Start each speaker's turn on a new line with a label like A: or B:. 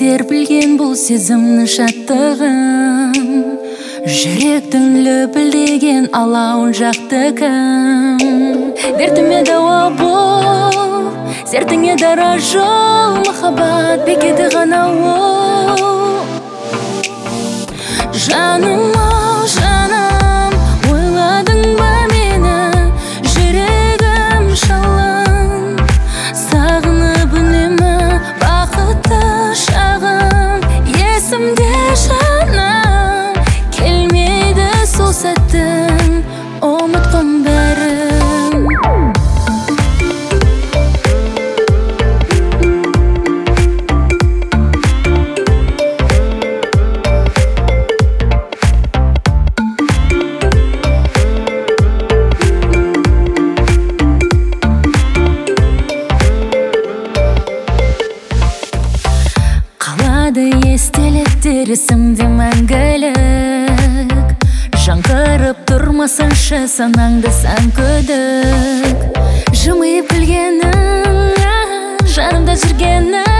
A: серпілген бұл сезімнің шаттығын, жүректің лүпілдеген алауын жақты кім? Дертіме дауа бол, сертіңе дара жол, махаббат бекеті ғана ол. Жаным ау, жаным, ойладың ба мені? Жүрегім шалын, сағынып үнемі бақытты шағым. Есімде жаным, келмейді сол сәттің, ұмытқым бәрін. Естеліктер есімде мәңгілік, жаңғырып тұрмасыншы санаңды сан күдік. Жымиып күлгенің, жанымда жүргенің,